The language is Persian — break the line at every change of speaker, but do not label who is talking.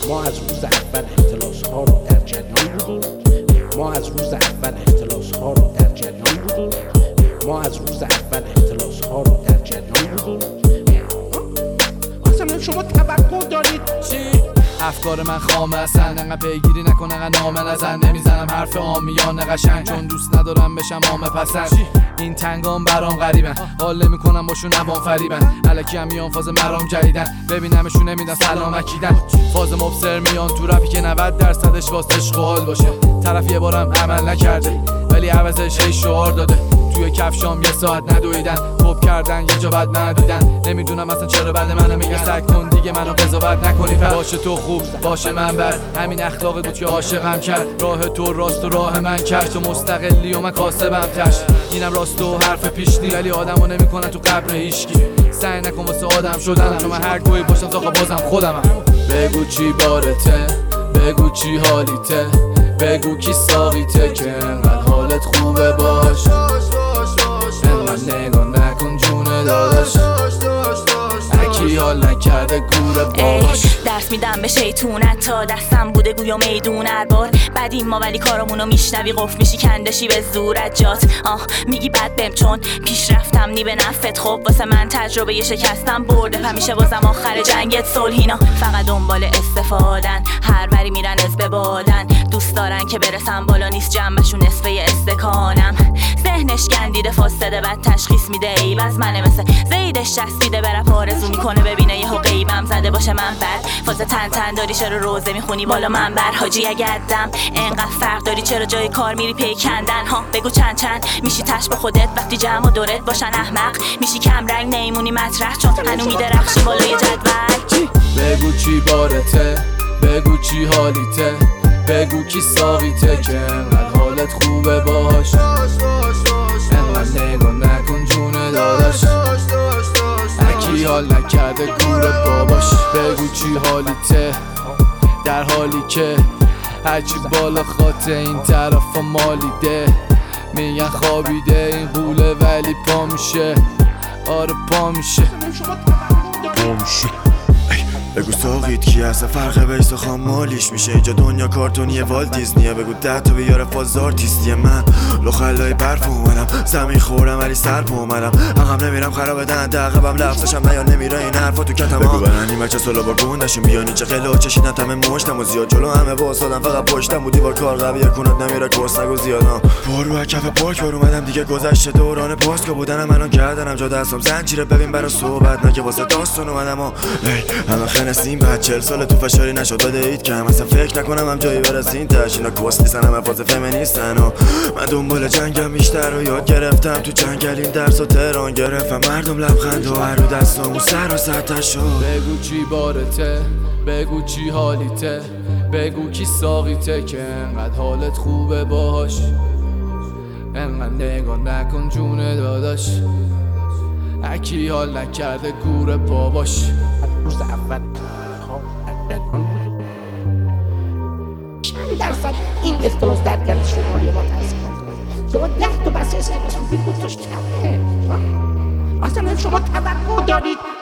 ما از روز اول اختلاس ها رو در جریان بودیم. ما از روز اول اختلاس ها رو در جریان بودیم. ما از روز اول اختلاس ها رو در جریان بودیم. اصلا شما توقع دارید
چی؟ افکار من خامه اصلا، انقدر پیگیری نکن، انقدر نامه نزن. نمیزنم حرف عامیانه قشنگ، چون دوست ندارم بشم عامه پسند. این تنگام برام غریبن، حال نمیکنم باشون نوام فریبن. الکی هم میان فاز مرام جدیدن، ببینمشون نمیدن سلام اکیدن. فاز مبصر میان تو رپی که 90%ش واسه عشق و حال باشه. طرف یه بارم عمل نکرده ولی عوضش هی شعار داده. توی کفشام یه ساعت ندویدن، خوب کردن یه جا بد ندیدن. نمیدونم اصلا چرا بعد منو میگن سگ کن دیگه منو قضاوت نکنی. باشه تو خوب باشه من بد، همین اخلاقی بود که عاشقم کرد. راه تو راست و راه من کرد، تو مستقلی و من کاسبم تش. اینم راست و حرف پیش نی، ولی آدمو نمیکنن تو قبر هیچکی. سعی نکن واسه آدم شدن، چون من هر گویی باشم آقا بازم خودمم. بگو چی بارته، بگو چی حالیته، بگو کی ساقیته که انقدر حالت خوبه باش. انقدر نگاه نکن جون داداش، اکی حال نکرده گوره باش.
درس میدم به شیطونت تا دستم بوده گویا میدون اربار. بعدیم ما ولی کارمونو میشنوی قفل میشی کندشی به زورت جات. میگی بد بهم چون پیش رفتم نی به نفت. خب واسه من تجربه یه شکستم برده، همیشه بازم آخر جنگت صلحینا. فقط دنبال استفادن، هر بری میرن از ببادن. دوست دارن که برسم بالا، نیست جنبشون نصفه استکانم. ذهنش گندیده فاسده بد تشخیص میده عیب از منه، مثل زیدش چسبیده به رپ آرزو میکنه ببینه یهو غیبم زده باشه من بد. فاز تن داری چرا روزه میخونی بالا من بر حاجی اگردم. انقدر فرق داری چرا جای کار میری پیکندن. ها بگو چند میشی تش به خودت وقتی جمع و دورت باشن احمق. میشی کم رنگ نیمونی مطرح چون هنو میدرخشی بالای جدول.
بگو چی بارته، بگو چی حالیته، بگو کی ساقیته که انقدر حالت خوبه باش. انقدر نگاه نکن جون داداش، اکی حال نکرده گوره باباش. بگو چی حالیته در حالی که هرچی بالا خاطه این طرف مالیده. میگن خوابیده این قوله ولی پا میشه، آره پا میشه.
بگو ساقید کی هست، فرق بیس و خامالیش میشه. اینجا دنیا کارتونیه والت دیزنیه. بگو 10 تا بیاره فاز آرتیستی من. لخلای برف اومدم زمین خوردم ولی سر پا اومدم. عقب نمیرم خرابه دهن عقبم لفظشم نیا نمیره این حرفا تو کتم. بگو برن این بچه سالا با گوندشون بیانی چه قلو چشیدن تمه مشتم و زیاد جلو همه باسادم فقط پشتم و دیوار کار قویه کنات نمیره کس نگو زیادم. پر رو کف پاک بر اومدم دیگه گذشته دوران پاسکا بودنم الان گردنم جا دستم زنجیره ببین برا صحبت نه که واسه داستان اومدم. همه نسیم بعد 40 سال تو فشاری نشد داده اید کم. اصلا فکر نکنم هم جایی برسین تش. اینا کس نیستن همه فاز فمینیستن و من دنبال جنگم بیشتر رو یاد گرفتم. تو جنگل این درس و تهران گرفتم. مردم لبخند و هر رو دستامو سر و سطح شد.
بگو چی بارته، بگو چی حالیته، بگو کی ساقیته که انقدر حالت خوبه باش. انقدر نگاه نکن جون داداش، اکی حال نکرده گوره باباش.
روز اول چند درصد این اختلاس در گرد شمالی ما تاثیر کنه؟ شما 10 تا بسیار اسم بود توش کمه. اصلا شما توقع دارید